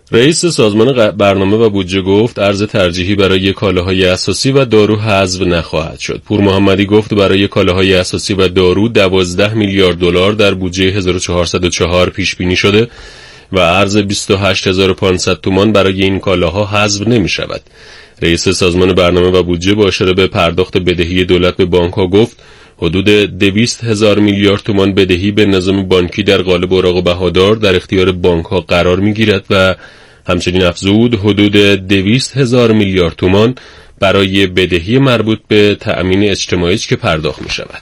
رئیس سازمان برنامه و بودجه گفت ارز ترجیحی برای کالاهای اساسی و دارو حذف نخواهد شد. پور محمدی گفت برای کالاهای اساسی و دارو 12 میلیارد دلار در بودجه 1404 پیش بینی شده و ارز 28500 تومان برای این کالاها حذف نمی شود. رئیس سازمان برنامه و بودجه با اشاره به پرداخت بدهی دولت به بانک‌ها گفت حدود 200,000 میلیارد تومان بدهی به نظام بانکی در قالب اوراق بهادار در اختیار بانک‌ها قرار می‌گیرد و همچنین افزود حدود 200,000 میلیارد تومان برای بدهی مربوط به تأمین اجتماعی که پرداخت می‌شود.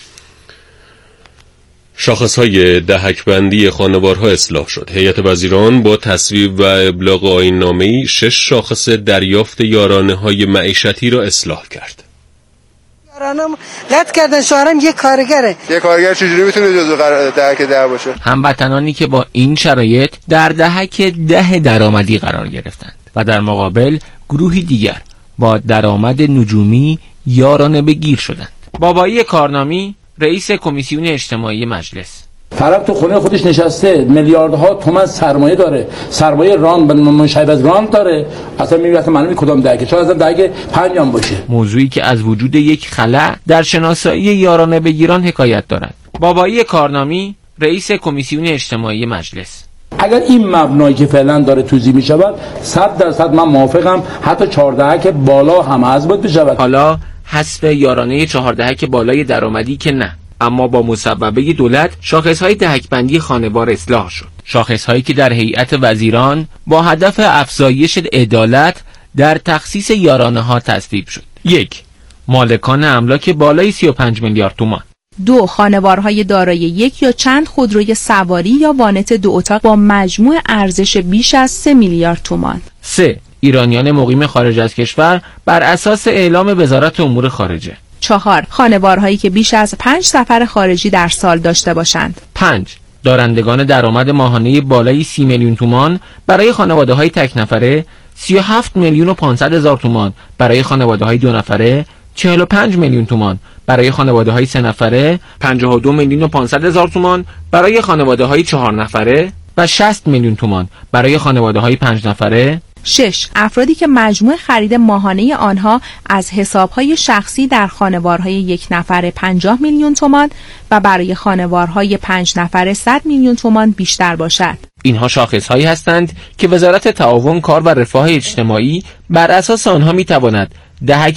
شاخص‌های دهک‌بندی خانوارها اصلاح شد. هیئت وزیران با تصویب و ابلاغ آیین‌نامه‌ای 6 شاخص دریافت یارانه‌های معیشتی را اصلاح کرد. یارانم قطع کردن، شوهرم یک کارگره. یک کارگر چجوری میتونه جزو دهک 10 باشه؟ هموطنانی که با این شرایط در دهک 10 درآمدی قرار گرفتند و در مقابل گروهی دیگر با درآمد نجومی یارانه بگیر شدند. بابایی کارنامی رئیس کمیسیون اجتماعی مجلس: طرف تو خونه خودش نشسته، میلیاردها تومان سرمایه داره، سرمایه ران به منشأ از ران داره، اصلا میگه معلومه کدام دهکه، چون از دهکه 5 هم باشه. موضوعی که از وجود یک خلأ در شناسایی یارانه بگیران حکایت دارد. بابایی کارنامی رئیس کمیسیون اجتماعی مجلس: اگر این مبنایی که فعلا داره توضیح میشود 100% من موافقم، حتی 14 که بالا هم از بود بشود. حالا حذف یارانه 14 که بالای درآمدی که نه، اما با مصوبه دولت شاخص‌های دهک‌بندی خانوار اصلاح شد. شاخص‌هایی که در هیئت وزیران با هدف افزایش عدالت در تخصیص یارانه‌ها تصویب شد. 1. مالکان املاک بالای 35 میلیارد تومان. 2. خانوارهای دارای یک یا چند خودروی سواری یا وانت 2 اتاق با مجموع ارزش بیش از 3 میلیارد تومان. 3. ایرانیان مقیم خارج از کشور بر اساس اعلام وزارت امور خارجه. 4. خانوارهایی که بیش از 5 سفر خارجی در سال داشته باشند. 5. دارندگان درآمد ماهانه بالای 30 میلیون تومان برای خانواده‌های تک نفره، 37 میلیون و 500 هزار تومان برای خانواده‌های 2 نفره، 45 میلیون تومان برای خانواده‌های 3 نفره، 52 میلیون و 500 هزار تومان برای خانواده‌های 4 نفره و 60 میلیون تومان برای خانواده‌های 5 نفره. 6. افرادی که مجموع خرید ماهانه آنها از حسابهای شخصی در خانوارهای 1 نفره 50 میلیون تومان و برای خانوارهای 5 نفره 100 میلیون تومان بیشتر باشد. اینها شاخصهایی هستند که وزارت تعاون، کار و رفاه اجتماعی بر اساس آنها میتواند دهک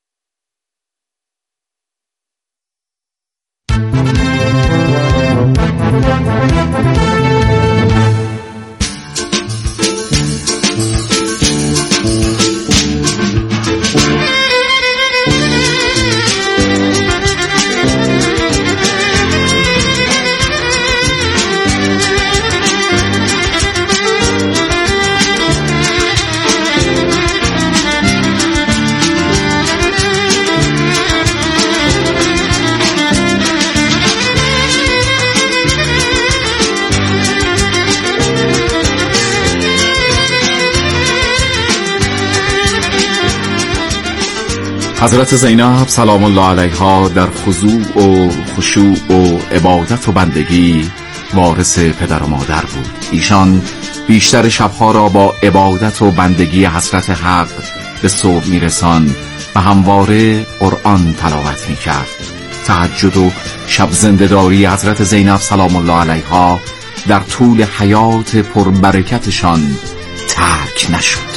حضرت زینب سلام الله علیها در خضوع و خشوع و عبادت و بندگی وارث پدر و مادر بود. ایشان بیشتر شبها را با عبادت و بندگی حضرت حق به صبح میرسان و همواره قرآن تلاوت میکرد. تهجد و شب زنده‌داری حضرت زینب سلام الله علیها در طول حیات پربرکتشان ترک نشد.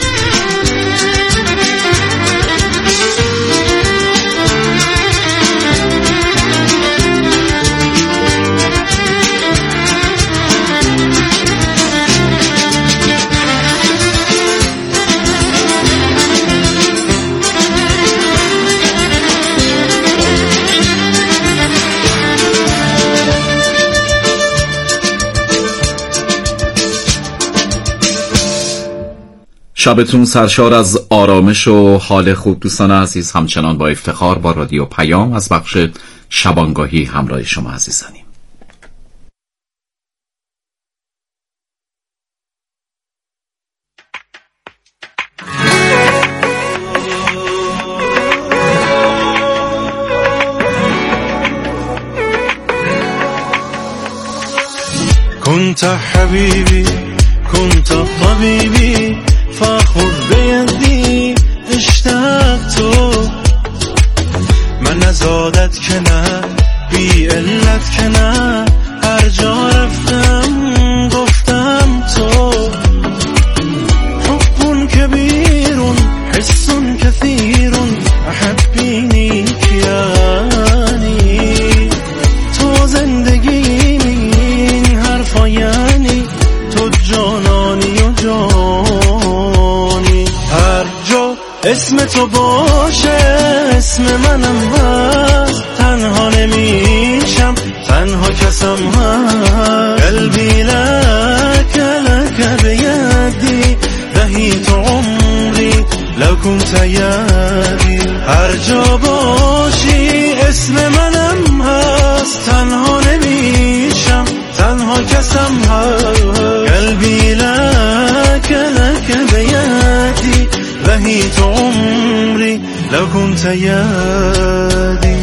شبتون سرشار از آرامش و حال خوب. دوستان عزیز، همچنان با افتخار با رادیو پیام از بخش شبانگاهی همراه شما عزیزانیم. كنت حبيبي كنت حبيبي فخر بيدي اشتقت من از عادت که نه بی علت که نه هر جا رفتم گفتم تو حب كبير حس كثير احبيني کیانی تو زندگی این حرفا یعنی تو جانانی و جانی هر جا اسم تو باشه اسم منم هست تنها نمیشم تنها کسم هست قلبی لک لک بیدی دهیت عمری لو كنت یدی هر جا باشی اسم منم هست تنها نمیشم تنها کسم هست قلبی لک لک بیدی دهیت عمری لو كنت یدی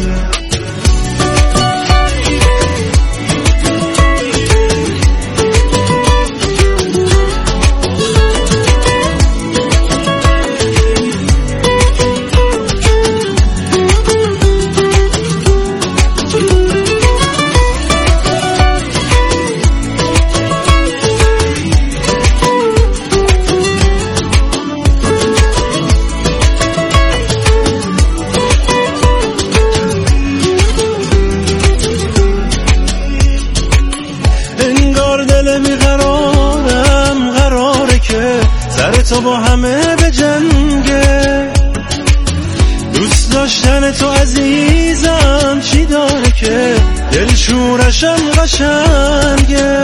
تو با همه به جنگه دوست داشتن تو عزیزم چی داره که دل شورشم قشنگه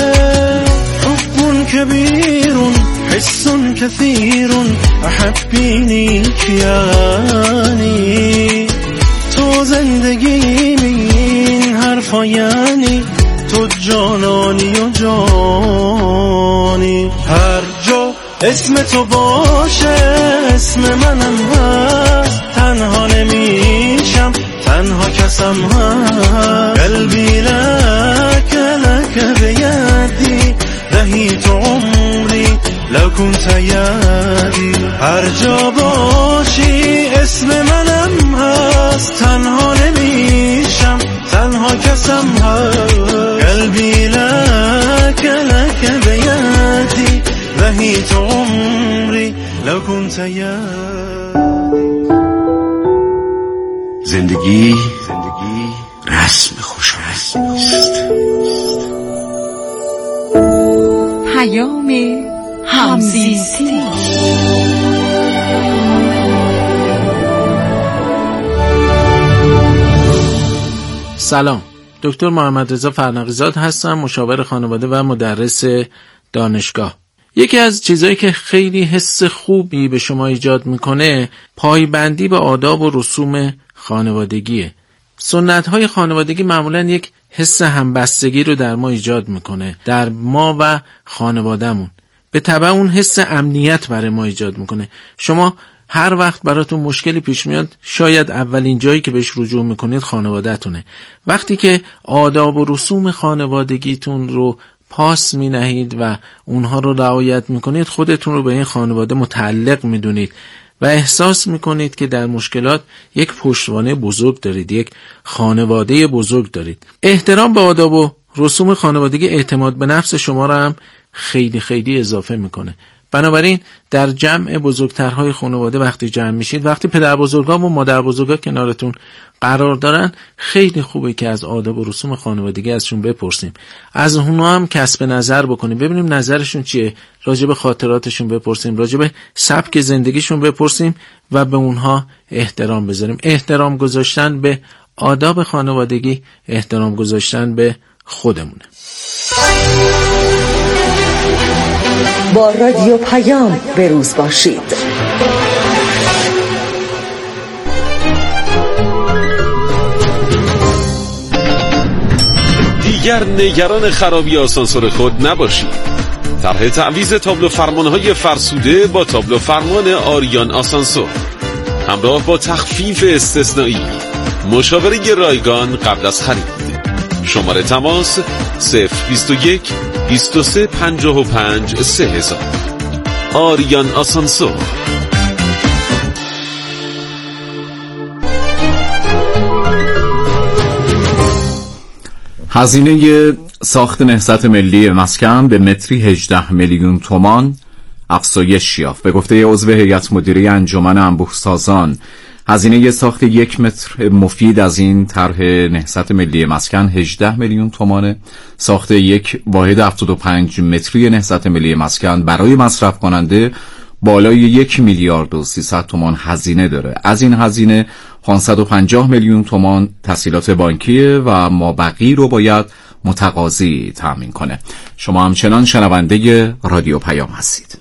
حب كبير حس كثير احبيني کیانی تو زندگی این حرفا یعنی تو جانانی و جانی هر جا اسم تو باشه اسم منم هست تنها نمیشم تنها کسم هست قلبی لک لک بیدی دهیت عمری لو كنت یدی هر جا باشی اسم منم هست تنها نمیشم تنها کسم هست قلبی لک لک بیدی دهیت عمری لو كنت یدی زندگی رسم خوشایند است. پیام همزیستی. سلام، دکتر محمد رضا فرنقی‌زاد هستم، مشاور خانواده و مدرس دانشگاه. یکی از چیزایی که خیلی حس خوبی به شما ایجاد میکنه پایبندی به آداب و رسوم خانوادگیه. سنت‌های خانوادگی معمولاً یک حس همبستگی رو در ما ایجاد میکنه، در ما و خانوادهمون. به تبع اون حس امنیت برای ما ایجاد میکنه. شما هر وقت براتون مشکلی پیش میاد شاید اولین جایی که بهش رجوع میکنید خانواده‌تونه. وقتی که آداب و رسوم خانوادگیتون رو پاس می نهید و اونها رو رعایت می کنید، خودتون رو به این خانواده متعلق می دونید و احساس می کنید که در مشکلات یک پشتوانه بزرگ دارید، یک خانواده بزرگ دارید. احترام به آداب و رسوم خانوادگی اعتماد به نفس شما رو هم خیلی خیلی اضافه می کنه. بنابراین در جمع بزرگترهای خانواده وقتی جمع میشید، وقتی پدر بزرگا و مادر بزرگا کنارتون قرار دارن، خیلی خوبه که از آداب و رسوم خانوادگی ازشون بپرسیم، از اونها هم کسب نظر بکنیم، ببینیم نظرشون چیه، راجع به خاطراتشون بپرسیم، راجع به سبک زندگیشون بپرسیم و به اونها احترام بذاریم. احترام گذاشتن به آداب خانوادگی احترام گذاشتن به خودمونه. با رادیو پیام به روز باشید. دیگر نگران خرابی آسانسور خود نباشید. طرح تعویض تابلو فرمانهای فرسوده با تابلو فرمان آریان آسانسور همراه با تخفیف استثنایی، مشاوره رایگان قبل از خرید. شماره تماس 021 23 55 3000. آریان آسانسور. هزینه ساخت نهضت ملی مسکن به متری 18 میلیون تومان افزایش یافت. به گفته عضو هیئت مدیره انجمن انبوه‌سازان، هزینه ساخت 1 متر مفید از این طرح نهضت ملی مسکن 18 میلیون تومانه. ساخت یک واحد 75 متری نهضت ملی مسکن برای مصرف کننده بالای 1 میلیارد و 300 تومان هزینه داره. از این هزینه 550 میلیون تومان تسهیلات بانکیه و مابقی رو باید متقاضی تامین کنه. شما همچنان شنونده رادیو پیام هستید.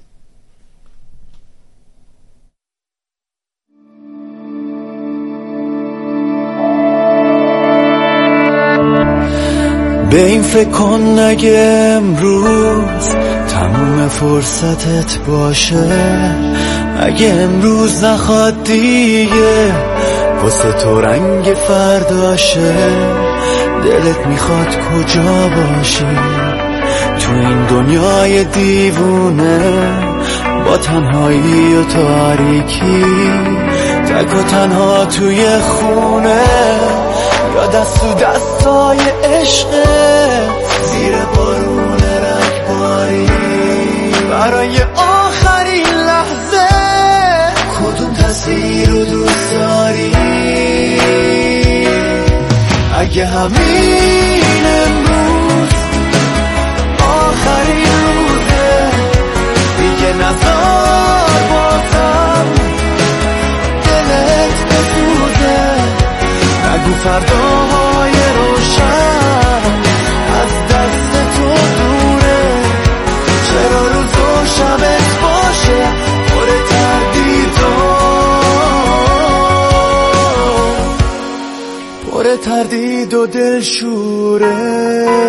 به این فکر کن اگه امروز تموم فرصتت باشه، اگه امروز نخواد دیگه واسه تو رنگ فرداشه، دلت میخواد کجا باشی تو این دنیای دیوونه، با تنهایی و تاریکی، تک و تنها توی خونه، یا دست تو دستای عشقت زیر بارون رگباری، برای آخرین لحظه کدوم تصویر رو دوست داری؟ اگه همین امروز آخرین روزه، دیگه نذار بازم دلت بسوزه، نگو فرداهای روشن از دست تو دوره، چرا روز و شبت باشه پر تردید و دلشوره.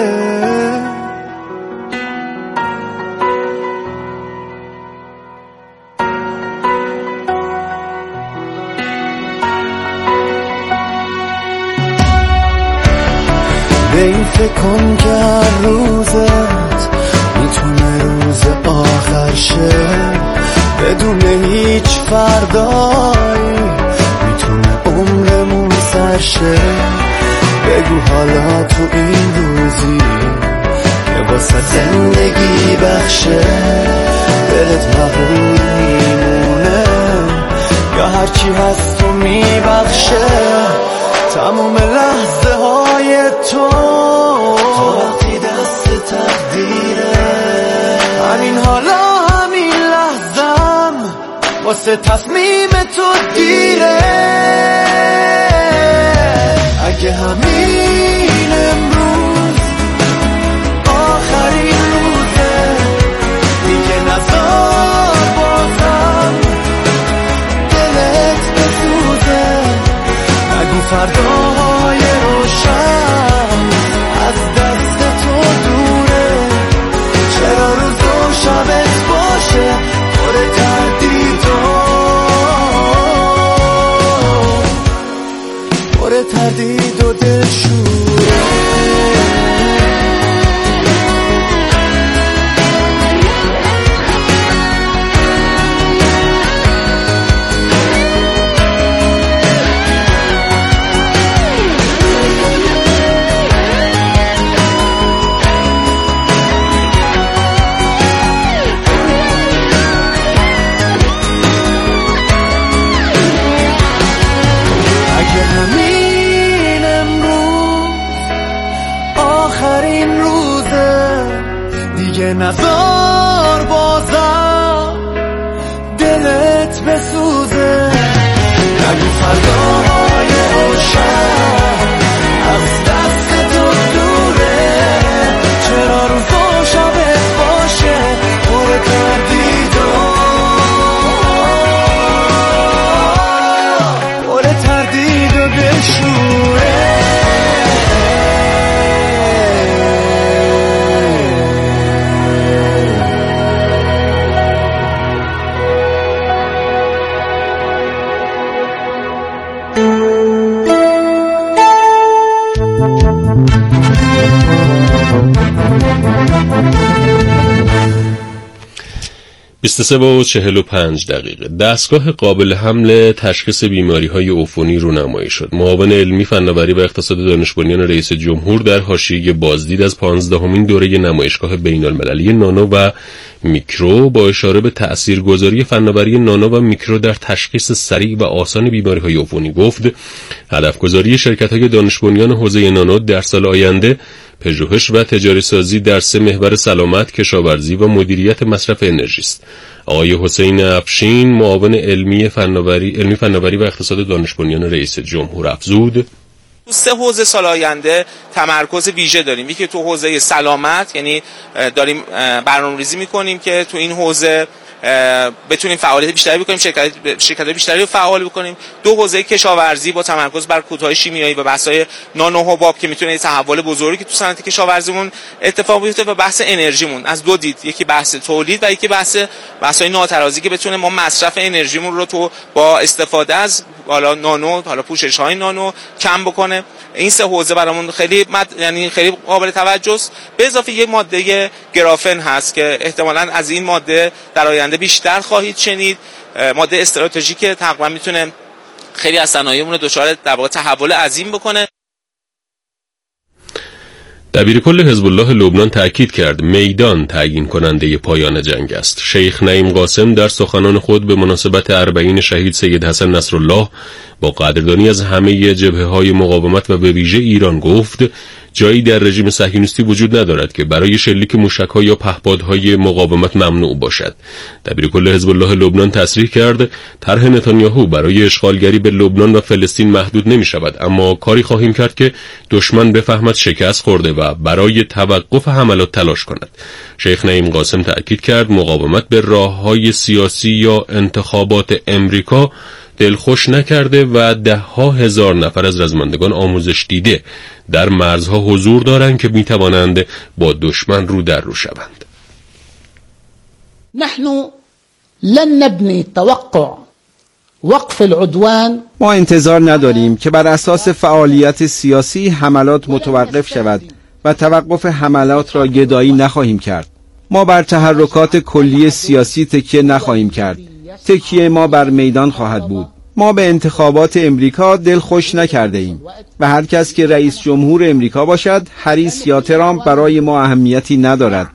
به این فکر کن که هر روزت میتونه روز آخر شه، بدون هیچ فردایی میتونه عمرمون سر شه. بگو حالا تو این روزی که واسه زندگی بخشه، دلت مغرور میمونه یا هرچی هست تو میبخشه، تموم لحظه های تو وقتی دست تقدیره، همین حالا همین لحظم واسه تصمیم تو دیره. اگه همین امروز آخرین روزه، دیگه نذار بازم دلت بسوزه، نگو فرداهای روشن از دست تو دوره، چرا روز و شبت باشه پر تردید و دلشوره. نذار بازم دلت بسوزه، نگو فرداهای روشن از دست تو دوره، چرا روز و شبت باشه پر تردید و دلشوره. 23:45 دستگاه قابل حمل تشخیص بیماری‌های عفونی رونمایی شد. معاون علمی فناوری و اقتصاد دانش بنیان رئیس جمهور در حاشیه بازدید از 15مین دوره نمایشگاه بین‌المللی نانو و میکرو با اشاره به تأثیرگذاری فناوری نانو و میکرو در تشخیص سریع و آسان بیماری‌های عفونی گفت هدفگذاری شرکت‌های دانش بنیان حوزه نانو در سال آینده پژوهش و تجاری سازی در 3 محور سلامت، کشاورزی و مدیریت مصرف انرژی است. آقای حسین افشین معاون علمی فناوری و اقتصاد دانش بنیان رئیس جمهور افزود تو 3 حوزه سال آینده تمرکز ویژه داریم. یکی تو حوزه سلامت، یعنی داریم برنامه‌ریزی می‌کنیم که تو این حوزه بتونیم فعالیت بیشتری بکنیم، شرکت بیشتری رو فعال بکنیم. 2 حوزه کشاورزی با تمرکز بر کودهای شیمیایی و بحث‌های نانو حباب که میتونه تحول بزرگی که تو صنعت کشاورزیمون اتفاق بیفته و بحث انرژیمون از 2 دید، یکی بحث تولید و یکی بحث‌های ناترازی که بتونه ما مصرف انرژیمون رو تو با استفاده از حالا نانو، حالا پوشش‌های نانو کم بکنه. این 3 حوزه برامون خیلی یعنی خیلی قابل توجه است. به اضافه یک ماده گرافن هست که احتمالاً از این ماده در آینده بیشتر خواهید شنید. ماده استراتژیک که تقریبا میتونه خیلی از صنایعمون رو دچار در واقع تحول عظیم بکنه. دبیرکل حزب الله لبنان تأکید کرد میدان تعیین کننده پایان جنگ است. شیخ نعیم قاسم در سخنان خود به مناسبت 40 شهید سید حسن نصرالله با قدردانی از همه جبهه‌های مقاومت و به ویژه ایران گفت جایی در رژیم صهیونیستی وجود ندارد که برای شلیک موشک‌ها یا پهپادهای مقاومت ممنوع باشد. دبیرکل حزب الله لبنان تصریح کرد طرح نتانیاهو برای اشغالگری به لبنان و فلسطین محدود نمی‌شود، اما کاری خواهیم کرد که دشمن بفهمد شکست خورده و برای توقف حملات تلاش کند. شیخ نعیم قاسم تأکید کرد مقاومت به راه‌های سیاسی یا انتخابات امریکا دلخوش نکرده و 10,000 نفر از رزمندگان آموزش دیده در مرزها حضور دارند که میتوانند با دشمن رو در رو شوند. نحن لن نبني توقع وقف العدوان. ما انتظار نداریم که بر اساس فعالیت سیاسی حملات متوقف شود و توقف حملات را گدایی نخواهیم کرد. ما بر تحرکات کلی سیاسی تکیه نخواهیم کرد. تکیه ما بر میدان خواهد بود. ما به انتخابات امریکا دل خوش نکرده ایم و هر کس که رئیس جمهور امریکا باشد، هریس یا ترامپ، برای ما اهمیتی ندارد.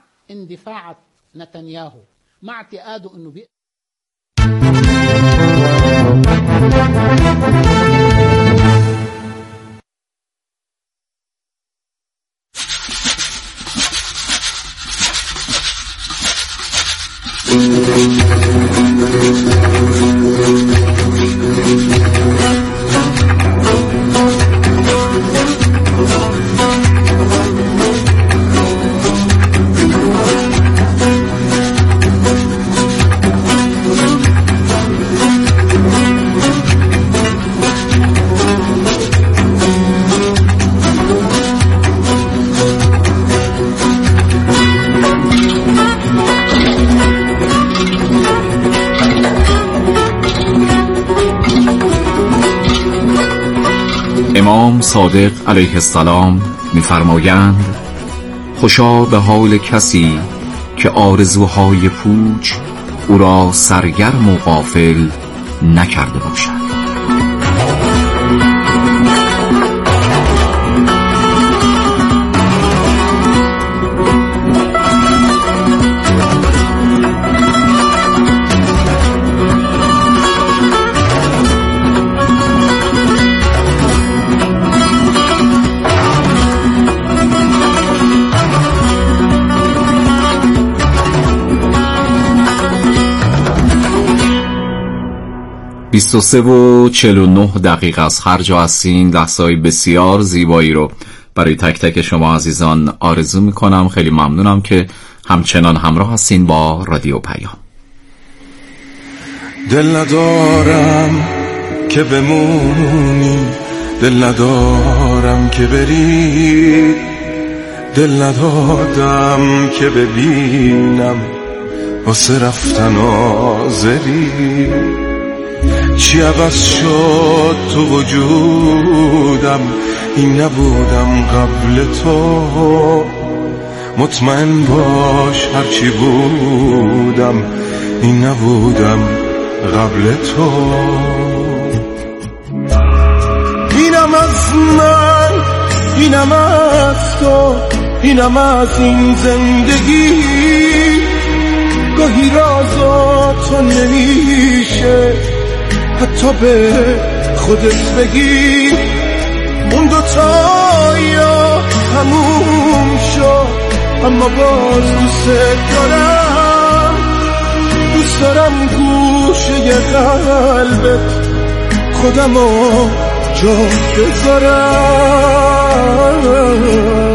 امام صادق علیه السلام می‌فرمایند خوشا به حال کسی که آرزوهای پوچ او را سرگرم و غافل نکرده باشد. و 23:49 از هر جا هستین لحظه‌های بسیار زیبایی رو برای تک تک شما عزیزان آرزو میکنم. خیلی ممنونم که همچنان همراه هستین با رادیو پیام. دل ندارم که بمونی، دل ندارم که بری، دل ندادم که ببینم واسه رفتن آزری. چی عوض شد تو وجودم، این نبودم قبل تو. مطمئن باش هرچی بودم این نبودم قبل تو. اینم از من، اینم از تو، اینم از این زندگی. گاهی رازا تو نمیشه حتی به خودت بگی. اون دوتا یا تموم شد اما باز دوست دارم. دوست دارم گوشه قلبت خودمو جا بذارم.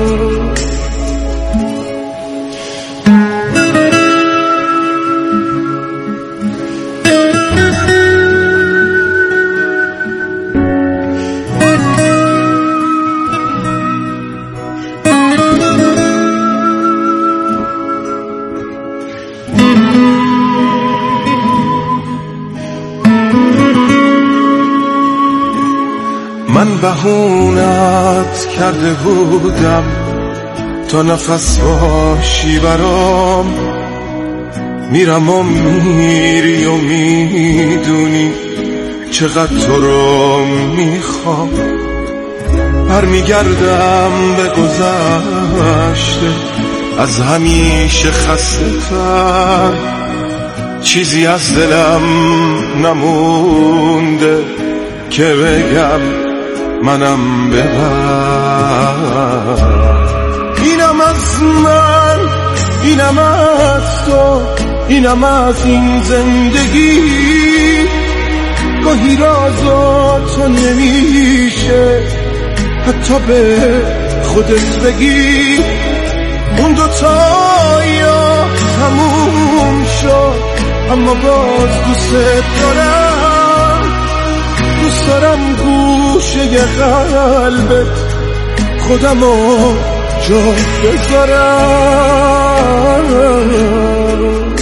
من بهونت کرده بودم تا نفس باشی برام. میرم و میری و میدونی چقدر تو رو میخوام. برمیگردم به گذشته از همیشه خسته تر. چیزی از دلم نمونده که بگم منم ببر. اینم از من، اینم از تو، اینم از این زندگی. گاهی رازا تو نمیشه حتی به خودت بگی. اون دوتا یا تموم شد اما باز دوست دارم. دوست دارم گوشه قلبت خودمو جا بذارم.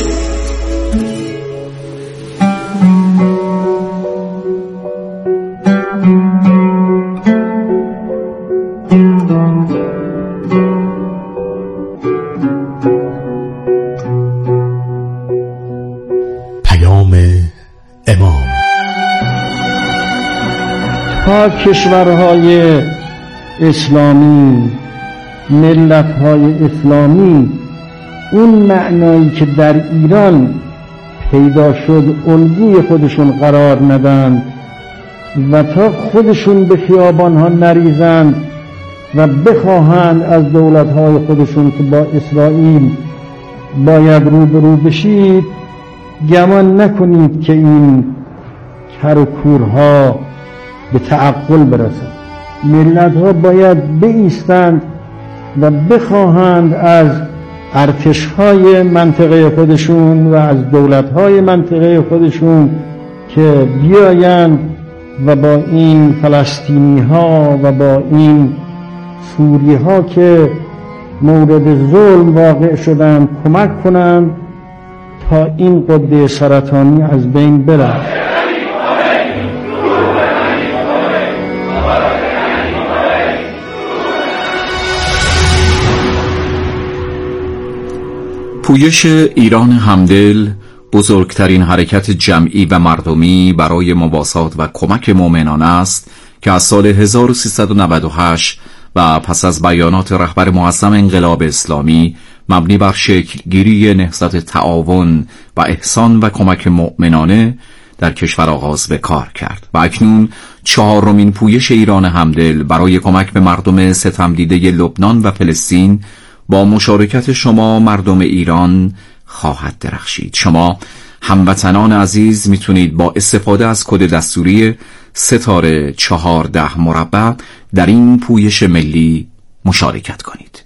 تا کشورهای اسلامی، ملت‌های اسلامی اون معنایی که در ایران پیدا شد الگوی خودشون قرار ندند و تا خودشون به خیابان‌ها نریزند و بخواهند از دولت‌های خودشون که با اسرائیل باید روبرو بشید، گمان نکنید که این کر و کورها به تعقل برسند. ملت‌ها باید بایستند و بخواهند از ارتش‌های منطقه خودشون و از دولت‌های منطقه خودشون که بیایند و با این فلسطینی‌ها و با این سوری‌ها که مورد ظلم واقع شدند کمک کنند تا این قده سرطانی از بین برود. پویش ایران همدل بزرگترین حرکت جمعی و مردمی برای مواسات و کمک مؤمنان است که از سال 1398 و پس از بیانات رهبر معظم انقلاب اسلامی مبنی بر شکلگیری نهضت تعاون و احسان و کمک مؤمنانه در کشور آغاز به کار کرد و اکنون 4مین پویش ایران همدل برای کمک به مردم ستمدیده لبنان و فلسطین با مشارکت شما مردم ایران خواهد درخشید. شما هموطنان عزیز میتونید با استفاده از کد دستوری ستاره 14 مربع در این پویش ملی مشارکت کنید.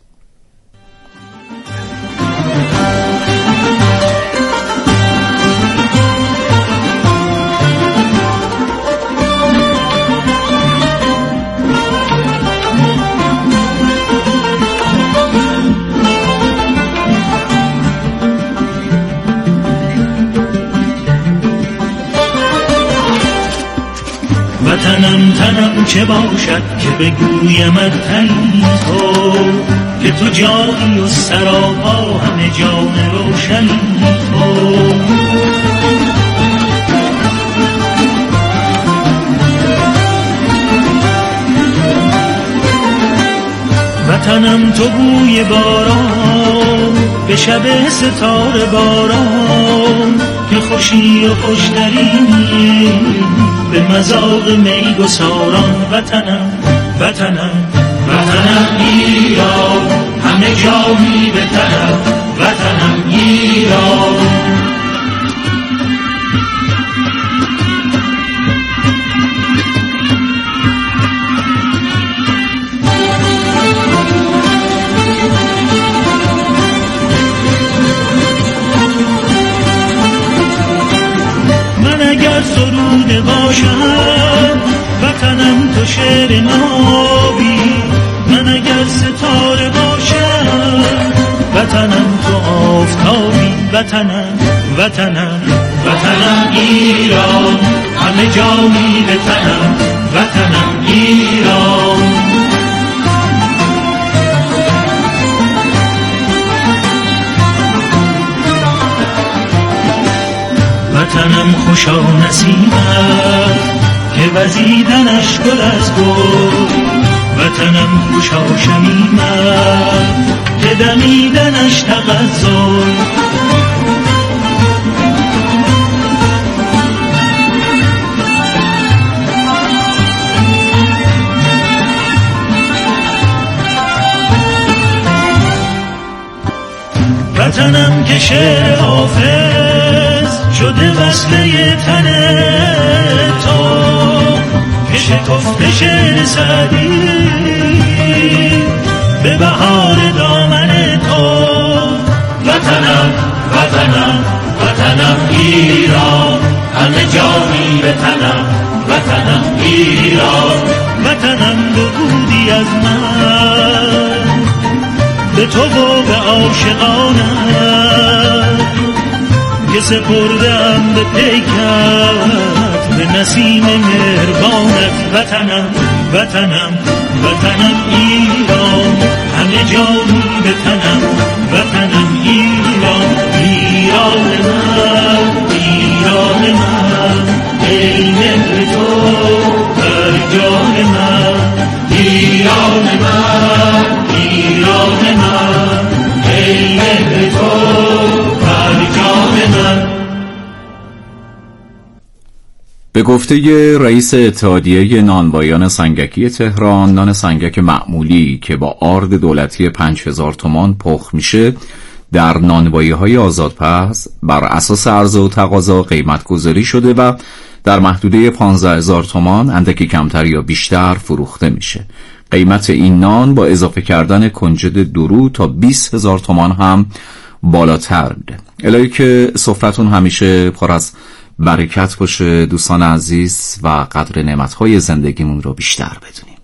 تنم چه باشد که بگویمت تنی تو، که تو جایی و سراپا همه جان روشنی تو. وطنم تو بوی باران به شب ستاره باران که خوشی و خوشترینی به مذاق می گساران وطنم وطنم وطنم ایران همه جا می بتنم وطنم ایران سروده باشم وطنم تو شعر نابی من اگر ستاره باشم وطنم تو آفتابی وطنم وطنم وطنم ایران همه جا می بتنم وطنم ایران وطنم خوشا نسیمت که وزیدنش گل از گل وطنم خوشا شمیمت که دمیدنش تغزل وطنم که شعر حافظ شده وصله تن تو که شکفته شعر سعدی به بهار دامن تو وطنم وطنم وطنم ایران همه جا می بتنم وطنم ایران وطنم بودی از من به تو و به عاشقانم که سپردم به پیکت به نسیم مهربانت وطنم وطنم وطنم ایران همه جا می بتنم وطنم ایران ایران من ای مهر تو بر جان من ایران من ایران من ای مهر تو بر جان من. به گفته رئیس اتحادیه نانوایان سنگکی تهران، نان سنگک معمولی که با آرد دولتی 5000 تومان پخت میشه در نانوایی‌های آزادپز بر اساس عرضه و تقاضا قیمت گذاری شده و در محدوده 15000 تومان اندکی کمتر یا بیشتر فروخته میشه. قیمت این نان با اضافه کردن کنجد درو تا 20000 تومان هم بالاتر میره. الهی که سفرتون همیشه پر از برکت باشه دوستان عزیز و قدر نعمت‌های زندگیمون رو بیشتر بدونیم.